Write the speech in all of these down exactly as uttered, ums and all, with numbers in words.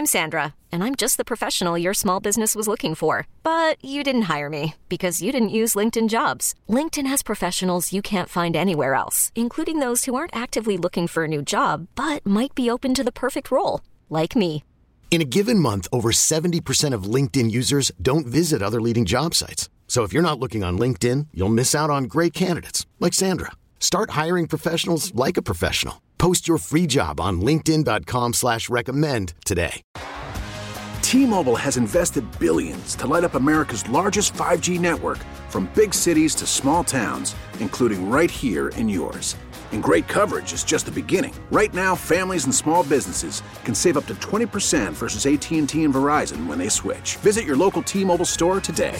I'm Sandra, and I'm just the professional your small business was looking for. But you didn't hire me because you didn't use LinkedIn Jobs. LinkedIn has professionals you can't find anywhere else, including those who aren't actively looking for a new job, but might be open to the perfect role, like me. In a given month, over seventy percent of LinkedIn users don't visit other leading job sites. So if you're not looking on LinkedIn, you'll miss out on great candidates like Sandra. Start hiring professionals like a professional. Post your free job on linkedin dot com slash recommend today. T-Mobile has invested billions to light up America's largest five G network, from big cities to small towns, including right here in yours. And great coverage is just the beginning. Right now, families and small businesses can save up to twenty percent versus A T and T and Verizon when they switch. Visit your local T-Mobile store today.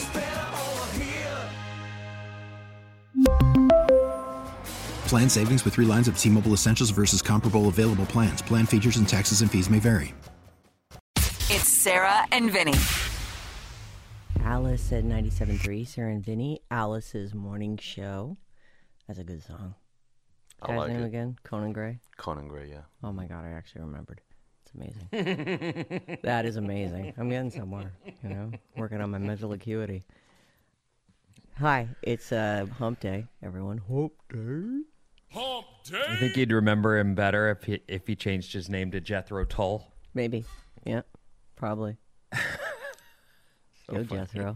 Plan savings with three lines of T-Mobile Essentials versus comparable available plans. Plan features and taxes and fees may vary. It's Sarah and Vinny. Alice at ninety-seven point three, Sarah and Vinny, Alice's morning show. That's a good song. I Guy's like name it. again? Conan Gray? Conan Gray, yeah. Oh my God, I actually remembered. It's amazing. That is amazing. I'm getting somewhere, you know, working on my mental acuity. Hi, it's uh, Hump Day, everyone. Hump Day. Hump Day. I think you'd remember him better if he if he changed his name to Jethro Tull. Maybe. Yeah, probably. So Go, funny. Jethro.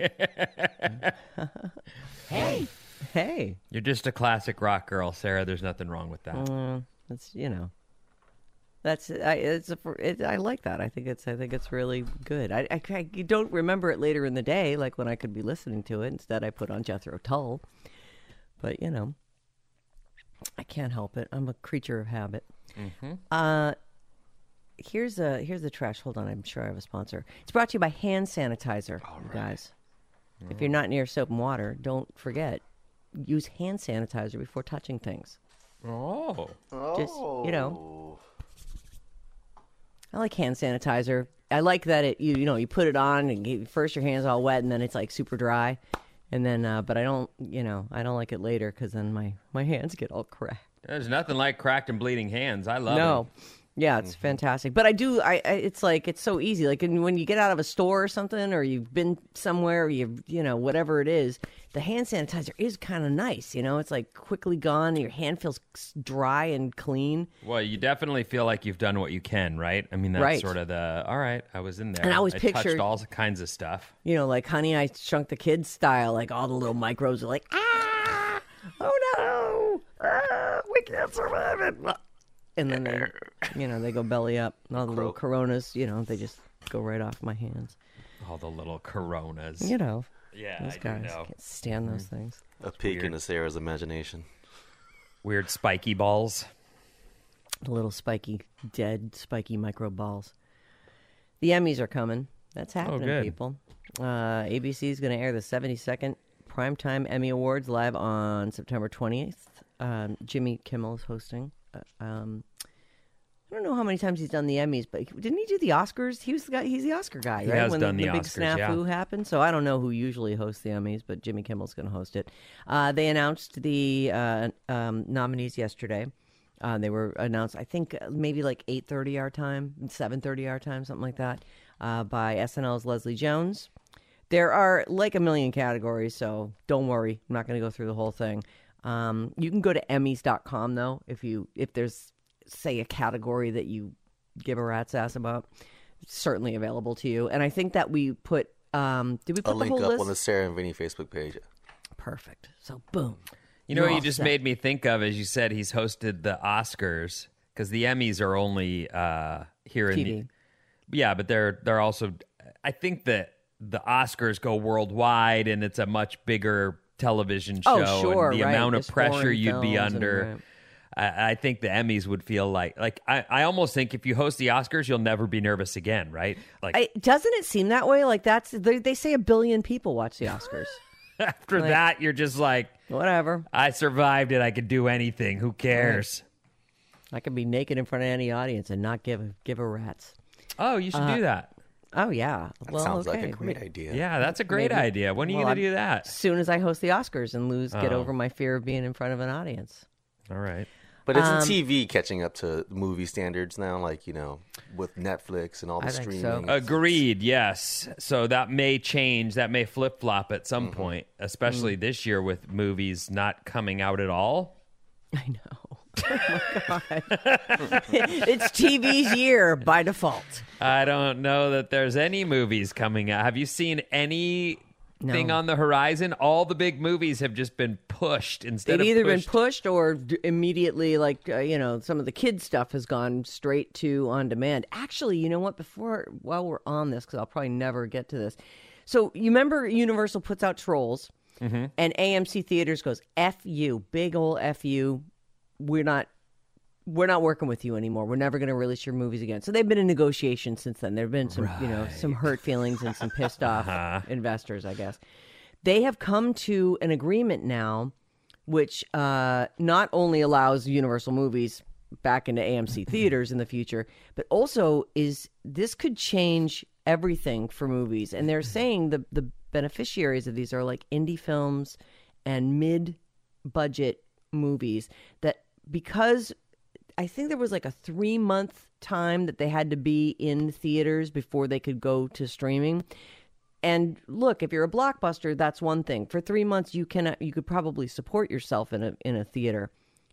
Hey. Hey. You're just a classic rock girl, Sarah. There's nothing wrong with that. Uh, that's, you know. That's I. It's a, it, I like that. I think it's. I think it's really good. I, I, I don't remember it later in the day, like when I could be listening to it. Instead, I put on Jethro Tull. But you know, I can't help it. I'm a creature of habit. Mm-hmm. Uh, here's a here's the trash. Hold on, I'm sure I have a sponsor. It's brought to you by hand sanitizer, All you right. guys. Mm. If you're not near soap and water, don't forget, use hand sanitizer before touching things. Oh, just you know. I like hand sanitizer. I like that it you you know you put it on and you, first your hands all wet and then it's like super dry, and then uh, but I don't you know I don't like it later because then my, my hands get all cracked. There's nothing like cracked and bleeding hands. I love no. it. Yeah, it's mm-hmm. fantastic. But I do, I, I it's like, it's so easy. Like when you get out of a store or something, or you've been somewhere, or you've, you know, whatever it is, the hand sanitizer is kind of nice. You know, it's like quickly gone. And your hand feels dry and clean. Well, you definitely feel like you've done what you can, right? I mean, that's right. sort of the, all right, I was in there. And I always I picture, touched all kinds of stuff. You know, like Honey, I Shrunk the Kids style, like all the little microbes are like, ah, oh no, ah, we can't survive it. And then they, you know, they go belly up. All the little Coronas, you know, they just go right off my hands. All the little Coronas. You know. Yeah, those I guys do know. Can't stand those things. A peek into Sarah's imagination. Weird spiky balls. The little spiky, dead, spiky micro balls. The Emmys are coming. That's happening, oh, good. people. Uh, A B C is going to air the seventy-second Primetime Emmy Awards live on September twentieth. Um, Jimmy Kimmel is hosting. Um, I don't know how many times he's done the Emmys, but didn't he do the Oscars? He was the guy. He's the Oscar guy, he right? Has when done the, the, the big Oscars, snafu yeah. happened. So I don't know who usually hosts the Emmys, but Jimmy Kimmel's going to host it. Uh, they announced the uh, um, nominees yesterday. Uh, they were announced, I think, maybe like eight thirty our time, seven thirty our time, something like that, uh, by S N L's Leslie Jones. There are like a million categories, so don't worry. I'm not going to go through the whole thing. Um, you can go to Emmys dot com, though, if you if there's, say, a category that you give a rat's ass about. It's certainly available to you. And I think that we put, um, did we put I'll the link whole up list? on the Sarah and Vinny Facebook page. Perfect. So, boom. You know You're what you all just set. made me think of, as you said, he's hosted the Oscars, because the Emmys are only uh, here in T V. the... Yeah, but they're they're also... I think that the Oscars go worldwide, and it's a much bigger television show. Oh, sure, and the right. amount There's of pressure foreign you'd be films and- under... right. I, I think the Emmys would feel like... like I, I almost think if you host the Oscars, you'll never be nervous again, right? Like I, doesn't it seem that way? Like that's they, they say a billion people watch the Oscars. after like- that, you're just like... Whatever. I survived it. I could do anything. Who cares? I could be naked in front of any audience and not give a, give a rat's. Oh, you should Uh, do that. Oh, yeah. That well, sounds okay. like a great idea. Yeah, that's a great Maybe. idea. When are you Well, going to I'm- do that? As soon as I host the Oscars and lose, get Oh. over my fear of being in front of an audience. All right. But isn't Um, T V catching up to movie standards now? Like, you know, with Netflix and all the I think so. streaming. Agreed, yes. So that may change. That may flip-flop at some Mm-hmm. point, especially this year with movies not coming out at all. I know. Oh my God. It's T V's year by default. I don't know that there's any movies coming out. Have you seen anything No. on the horizon? All the big movies have just been pushed instead They've of either pushed. been pushed or d- immediately, like, uh, you know, some of the kids' stuff has gone straight to on demand. Actually, you know what? Before, while we're on this, because I'll probably never get to this. So, you remember Universal puts out Trolls, Mm-hmm. and A M C Theaters goes, F you, big ol' F you. We're not. We're not working with you anymore. We're never going to release your movies again. So they've been in negotiations since then. There have been some, you know, some hurt feelings and some pissed off investors, I guess. They have come to an agreement now, which uh, not only allows Universal movies back into A M C theaters in the future, but also is this could change everything for movies. And they're saying the the beneficiaries of these are like indie films and mid-budget movies that because I think there was like a three month time that they had to be in theaters before they could go to streaming. And look, if you're a blockbuster, that's one thing. For three months, you cannot. You could probably support yourself in a in a theater,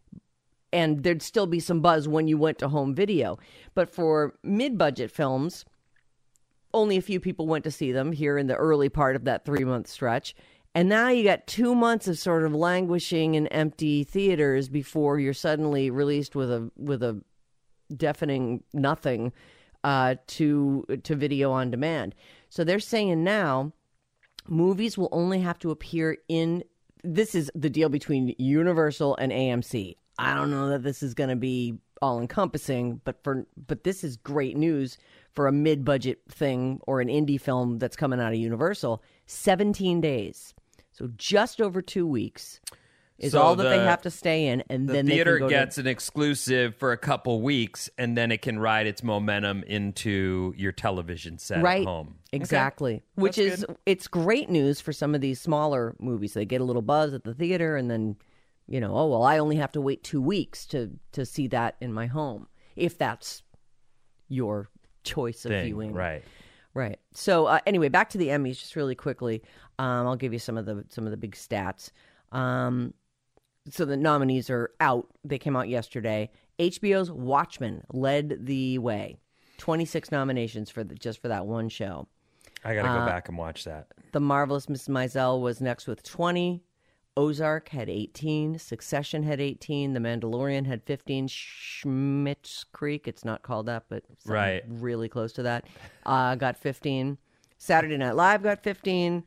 and there'd still be some buzz when you went to home video. But for mid-budget films, only a few people went to see them here in the early part of that three month stretch. And now you got two months of sort of languishing in empty theaters before you're suddenly released with a with a deafening nothing uh, to to video on demand. So they're saying now movies will only have to appear in. This is the deal between Universal and A M C. I don't know that this is going to be all encompassing, but for but this is great news for a mid budget thing or an indie film that's coming out of Universal. seventeen days. So just over two weeks is So all that they the- have to stay in, and The then theater they can go gets to, an exclusive for a couple weeks, and then it can ride its momentum into your television set right at home. exactly, which That's is good. it's great news for some of these smaller movies. They get a little buzz at the theater, and then you know, oh well, I only have to wait two weeks to to see that in my home if that's your choice of Thing, viewing. right? Right. So uh, anyway, back to the Emmys, just really quickly. Um, I'll give you some of the some of the big stats. Um, so the nominees are out. They came out yesterday. H B O's Watchmen led the way. twenty-six nominations for the, just for that one show. I got to go Uh, back and watch that. The Marvelous Missus Maisel was next with twenty. Ozark had eighteen. Succession had eighteen. The Mandalorian had fifteen. Schmitt's Creek, it's not called that, but something Right. really close to that, uh, got fifteen. Saturday Night Live got fifteen.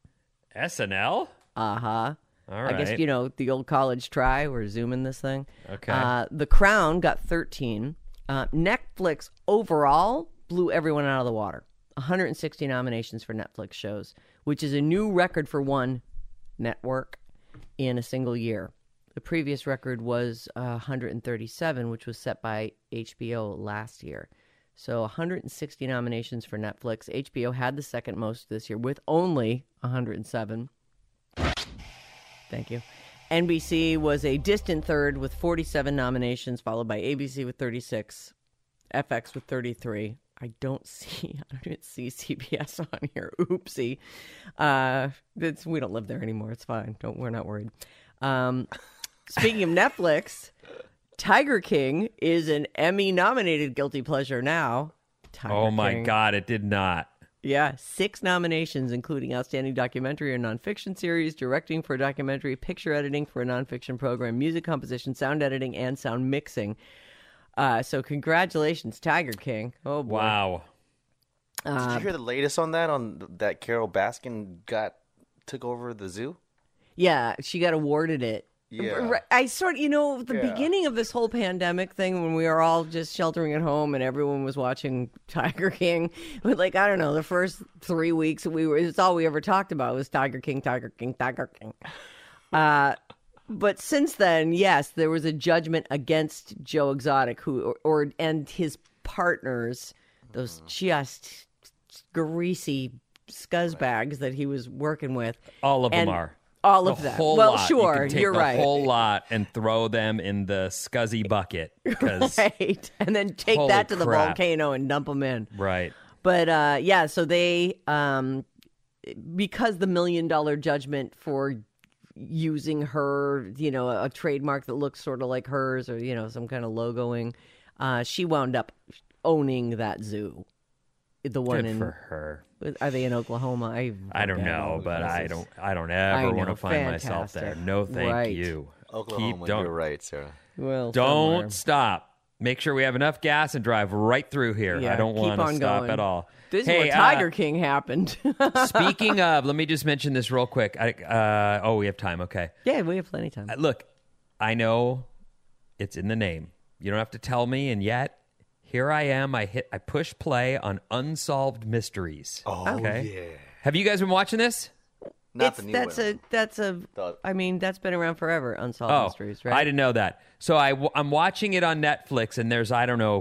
S N L? Uh-huh. All right. I guess, you know, the old college try. We're zooming this thing. Okay. Uh, the Crown got thirteen. Uh, Netflix overall blew everyone out of the water. one hundred sixty nominations for Netflix shows, which is a new record for one network in a single year. The previous record was uh, one hundred thirty-seven, which was set by H B O last year. So one hundred sixty nominations for Netflix. H B O had the second most this year with only one hundred seven. Thank you. N B C was a distant third with forty-seven nominations, followed by A B C with thirty-six, F X with thirty-three. I don't see, I don't see C B S on here. Oopsie. Uh, it's, we don't live there anymore. It's fine. Don't, we're not worried. Um, speaking of Netflix, Tiger King is an Emmy-nominated guilty pleasure now. Tiger oh, my King. God, it did not. Yeah, six nominations, including Outstanding Documentary or Nonfiction Series, Directing for a Documentary, Picture Editing for a Nonfiction Program, Music Composition, Sound Editing, and Sound Mixing. Uh, so congratulations, Tiger King. Oh, boy. Wow. Did you hear the latest on that? On that Carol Baskin got took over the zoo? Yeah, she got awarded it. Yeah. R- I sort of, you know, the Yeah. beginning of this whole pandemic thing when we were all just sheltering at home and everyone was watching Tiger King, but like, I don't know, the first three weeks we were, it's all we ever talked about was Tiger King, Tiger King, Tiger King. Uh, but since then, yes, there was a judgment against Joe Exotic who, or, or and his partners, those just greasy scuzzbags that he was working with. All of them And are. All of a them. Whole Well, lot. sure, you could take you're a right. whole lot and throw them in the scuzzy bucket. 'Cause, Right. And then take Holy that to the crap. volcano and dump them in. right. But uh, yeah, so they, um, because the million dollar judgment for using her, you know, a, a trademark that looks sort of like hers or, you know, some kind of logoing, uh, she wound up owning that zoo. The one Good in, for her. Are they in Oklahoma? I, I don't forget all know, the but I places. don't. I don't I ever know, want to find myself there. fantastic. No, thank Right. you. Oklahoma, Keep, don't, you're right, Sarah. Well, Don't somewhere. stop. Make sure we have enough gas and drive right through here. Yeah, I don't keep want to on stop going. at all. This is hey, where Tiger uh, King happened. speaking of, let me just mention this real quick. I, uh, oh, we have time. Okay. Yeah, we have plenty of time. Uh, Look, I know it's in the name. You don't have to tell me, and yet here I am. I hit. I push play on Unsolved Mysteries. Oh, okay? yeah. Have you guys been watching this? Not It's, the new that's one. a that's a. The- I mean, that's been around forever. Unsolved Oh, Mysteries, right? I didn't know that. So I, w- I'm watching it on Netflix, and there's, I don't know,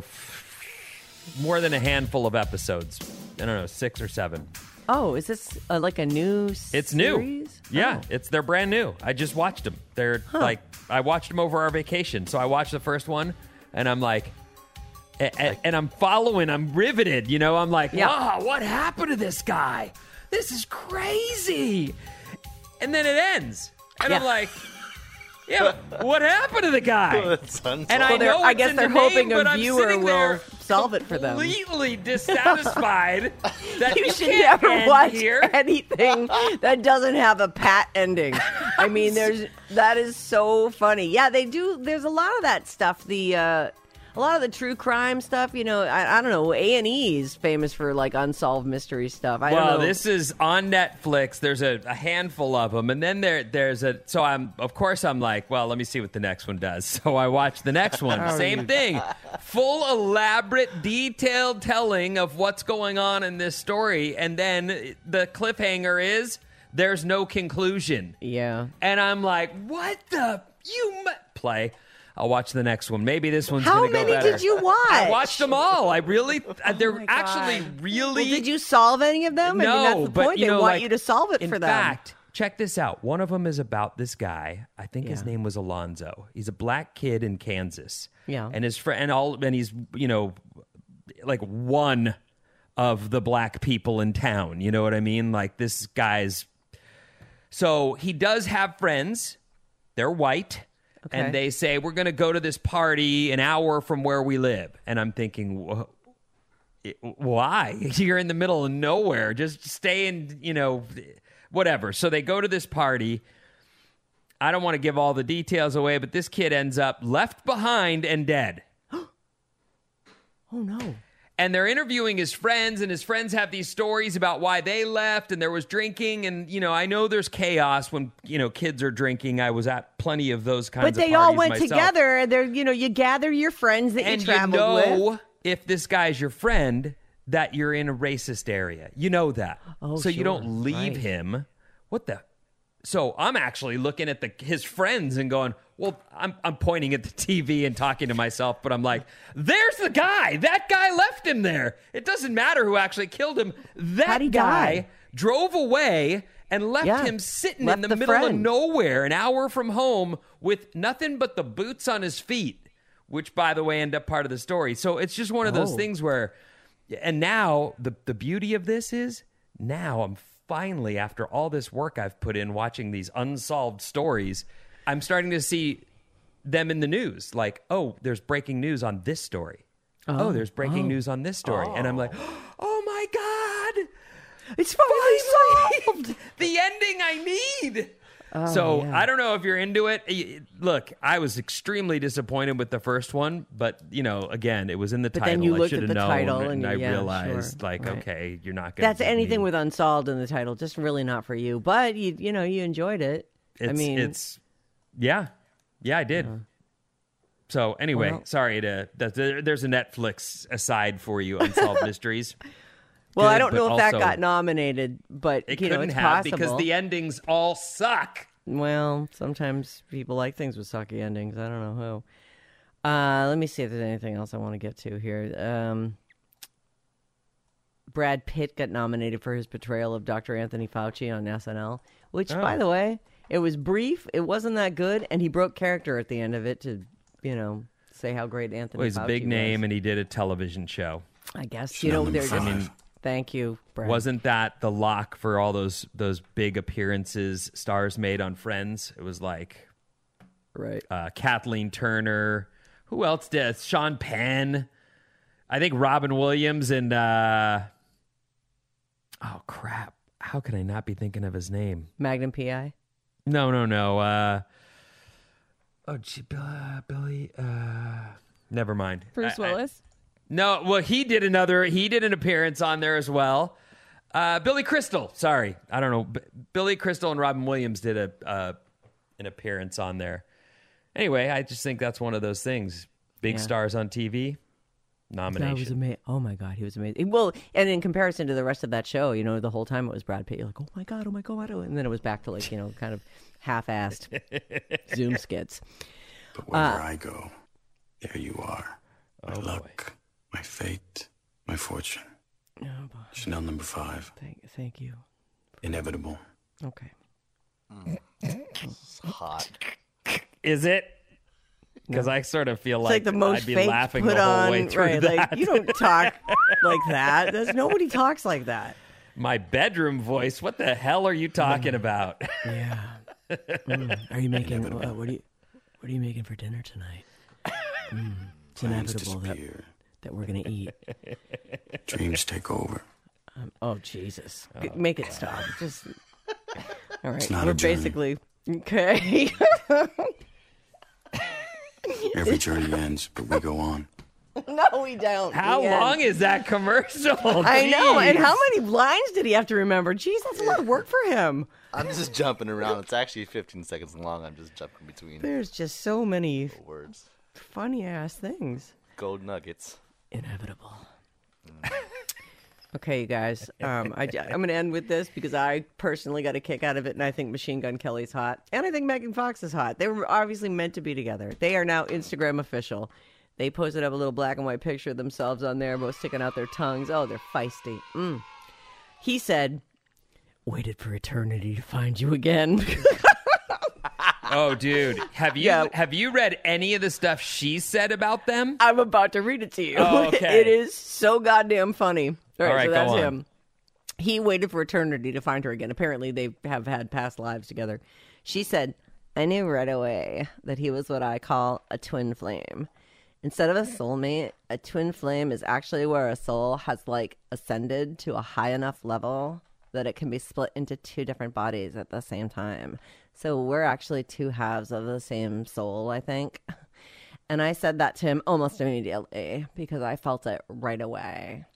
f- more than a handful of episodes. I don't know, six or seven. Oh, is this uh, like a new? It's new. series? Yeah, Oh. it's they're brand new. I just watched them. They're like, I watched them over our vacation. So I watched the first one, and I'm like, a- a- and I'm following. I'm riveted. You know, I'm like, Yeah. wow, what happened to this guy? This is crazy. And then it ends, and I'm Yeah. like, yeah, what happened to the guy? It's unsolved. And I Well, they're- know I it's guess in they're the name, hoping a but I'm viewer sitting will there solve it for them. completely dissatisfied that You you should can't never end watch here. anything that doesn't have a pat ending. I mean, there's that is so funny. Yeah, they do. There's a lot of that stuff. The uh, a lot of the true crime stuff. You know, I, I don't know. A and E is famous for like unsolved mystery stuff. I Well, don't know. this is on Netflix. There's a, a handful of them, and then there there's a. So I'm, of course, I'm like, well, let me see what the next one does. So I watch the next one. Same thing, full elaborate, detailed telling of what's going on in this story, and then the cliffhanger is there's no conclusion. yeah. And I'm like, what the you mu- play? I'll watch the next one. Maybe this one's How going to go many better. did you watch? I watched them all. I really, uh, they're my actually God. really. Well, did you solve any of them? No, I mean, that's the but point. you They know, want like, you to solve it in for them. fact, check this out. One of them is about this guy. I think his Yeah. name was Alonzo. He's a black kid in Kansas. Yeah. and his friend, and all, and he's you know, like one of the black people in town. You know what I mean? Like this guy's. So he does have friends. They're white. Okay. And they say, we're going to go to this party an hour from where we live. And I'm thinking, wh- why? You're in the middle of nowhere. Just stay in, you know, whatever. So they go to this party. I don't want to give all the details away, but this kid ends up left behind and dead. Oh no. And they're interviewing his friends, and his friends have these stories about why they left, and there was drinking, and, you know, I know there's chaos when, you know, kids are drinking. I was at plenty of those kinds But of they parties all went myself. together. They're, you know, you gather your friends that And you you traveled know, with. if this guy's your friend, that you're in a racist area. You know that. Oh, so you sure. don't leave Right. him. What the? So I'm actually looking at the his friends and going, well, I'm I'm pointing at the T V and talking to myself, but I'm like, there's the guy. That guy left him there. It doesn't matter who actually killed him. That How'd he guy die? drove away and left Yeah. him sitting Left in the, the middle of friend. nowhere, an hour from home, with nothing but the boots on his feet, which, by the way, end up part of the story. So it's just one of those Oh. things where, and now the the beauty of this is now I'm finally, after all this work I've put in watching these unsolved stories, I'm starting to see them in the news. Like, oh, there's breaking news on this story. Oh, there's breaking news on this story. And I'm like, oh my God, It's finally solved. the ending I need. so yeah. I don't know if you're into it. Y- Look, I was extremely disappointed with the first one, but you know, again, it was in the But title. then you I looked should at have the known, title and, and I you- yeah, realized, sure. like, Right. okay, you're not going. to That's anything with unsolved in the title. Just really not for you. But you, you know, you enjoyed it. It's, I mean, it's yeah, yeah, I did. So anyway, Well- sorry to that. there- There's a Netflix aside for you, Unsolved Mysteries. well, I Good, don't but know if that also got nominated, but It you know, couldn't it's have possible. because the endings all suck. Well, sometimes people like things with sucky endings. I don't know who. Uh, let me see if there's anything else I want to get to here. Um, Brad Pitt got nominated for his portrayal of Doctor Anthony Fauci on S N L, which, by Oh. the way, It was brief. It wasn't that good, and he broke character at the end of it to, you know, say how great Anthony. Well, he's Fauci a big name, was. and he did a television show. I guess you know. There's. I mean, thank you, Brad. Wasn't that the lock for all those those big appearances stars made on Friends? It was like, right? Uh, Kathleen Turner. Who else did? Sean Penn. I think Robin Williams and. Uh, oh crap! How could I not be thinking of his name? Magnum P I. No, no, no. Uh, oh, gee, uh, Billy. Uh, never mind. Bruce I, Willis. I, no, well, he did another. He did an appearance on there as well. Uh, Billy Crystal. Sorry, I don't know. B- Billy Crystal and Robin Williams did a uh, an appearance on there. Anyway, I just think that's one of those things. Big Yeah. stars on T V. Nomination. That was amazing. Oh my God, he was amazing. Well, and in comparison to the rest of that show, you know, the whole time it was Brad Pitt. You're like, oh my God, oh my God, and then it was back to like, you know, kind of half-assed Zoom skits. But wherever Uh, I go, there you are. My Oh, luck, my fate, my fortune. Oh, boy. Chanel number five. Thank, thank you. Inevitable. Okay. It's hot. Is it? Because No. I sort of feel It's like, like the most I'd be fake laughing put the whole on, way through right? that. Like you don't talk like that. There's nobody talks like that. My bedroom voice. What the hell are you talking about? Yeah. Mm. Are you making? Uh, what are you? What are you making for dinner tonight? Mm. It's Plans inevitable that, disappear. that we're gonna eat. Dreams take over. Um, oh Jesus! G- Make it stop. Just all right. It's not We're a journey. basically okay. Every journey ends, but we go on. No, we don't. How The end. long is that commercial? I know. And Jeez. how many lines did he have to remember? Jeez, that's a lot of work for him. I'm just jumping around. It's actually fifteen seconds long. I'm just jumping between There's just so many words. funny ass things. Gold nuggets. Inevitable. Okay, you guys. Um, I, I'm going to end with this because I personally got a kick out of it, and I think Machine Gun Kelly's hot, and I think Megan Fox is hot. They were obviously meant to be together. They are now Instagram official. They posted up a little black and white picture of themselves on there, both sticking out their tongues. Oh, they're feisty. Mm. He said, "Waited for eternity to find you again." Oh, dude, have you Yeah. have you read any of the stuff she said about them? I'm about to read it to you. Oh, okay. It is so goddamn funny. All right, All right, so go that's on. him. He waited for eternity to find her again. Apparently, they have had past lives together. She said, "I knew right away that he was what I call a twin flame. Instead of a soulmate, a twin flame is actually where a soul has like ascended to a high enough level that it can be split into two different bodies at the same time. So we're actually two halves of the same soul, I think." And I said that to him almost immediately because I felt it right away.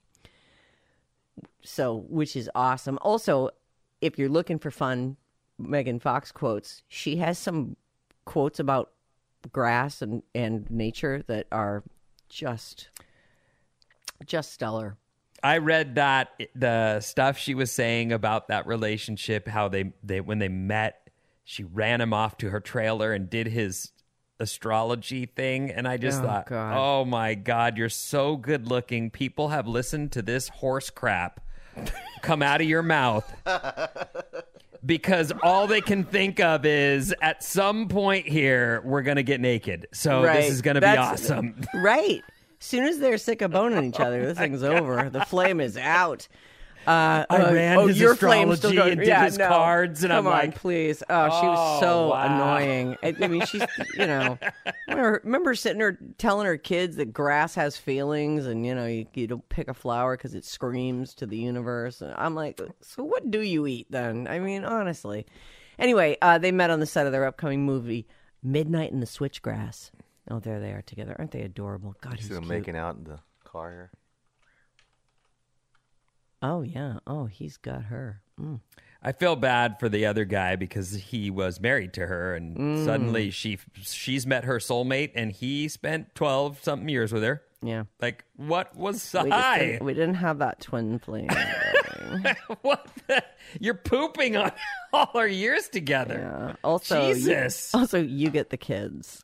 So, which is awesome. Also, if you're looking for fun Megan Fox quotes, she has some quotes about grass and, and nature that are just, just stellar. I read that the stuff she was saying about that relationship, how they, they when they met, she ran him off to her trailer and did his astrology thing, and I just Oh, thought, God. oh my God, you're so good looking. People have listened to this horse crap come out of your mouth because all they can think of is at some point here we're gonna get naked. So Right. this is gonna be That's- awesome. Right. As soon as they're sick of boning each other, this thing's over. The flame is out. Uh, I uh, ran oh, his your flame's still astrology going. and did yeah, his no. cards, and Come I'm on, like, please. Oh, she was oh, so wow. annoying. I, I mean, she's, you know, remember, remember sitting her telling her kids that grass has feelings, and you know, you, you don't pick a flower because it screams to the universe. And I'm like, so what do you eat then? I mean, honestly. Anyway, uh, they met on the set of their upcoming movie, Midnight in the Switchgrass. Oh, there they are together. Aren't they adorable? God, You he's see them cute. making out in the car here. Oh, yeah. Oh, he's got her. Mm. I feel bad for the other guy because he was married to her, and Mm. suddenly she she's met her soulmate, and he spent twelve something years with her. Yeah. Like, what was We, just high? didn't, we didn't have that twin flame. What? The, you're pooping on all our years together. Yeah. Also, you- Jesus. also, you get the kids.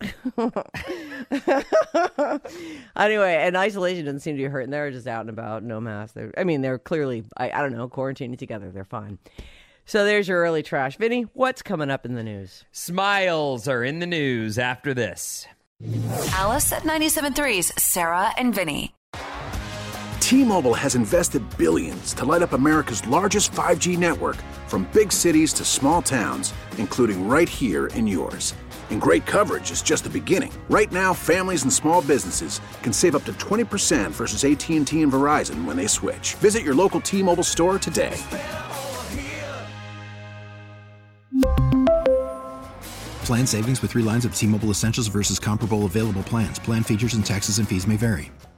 Anyway, and isolation doesn't seem to be hurting. They're just out and about, no mask. They're, I mean, they're clearly, I, I don't know, quarantining together. They're fine. So there's your early trash. Vinny, what's coming up in the news? Smiles are in the news after this. Alice at ninety-seven point three's Sarah and Vinny. T-Mobile has invested billions to light up America's largest five G network, from big cities to small towns, including right here in yours. And great coverage is just the beginning. Right now, families and small businesses can save up to twenty percent versus A T and T and Verizon when they switch. Visit your local T-Mobile store today. Plan savings with three lines of T-Mobile Essentials versus comparable available plans. Plan features and taxes and fees may vary.